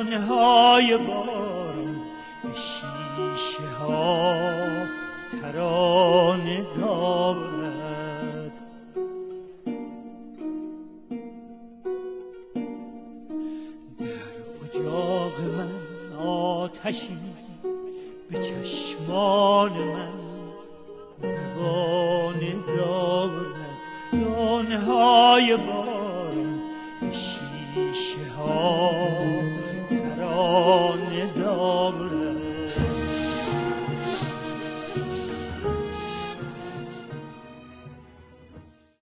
دانه های باران به شیشه ها ترانه دارد. در اجاق من آتشی به چشمان من زبانه دارد. دانه های باران به شیشه ها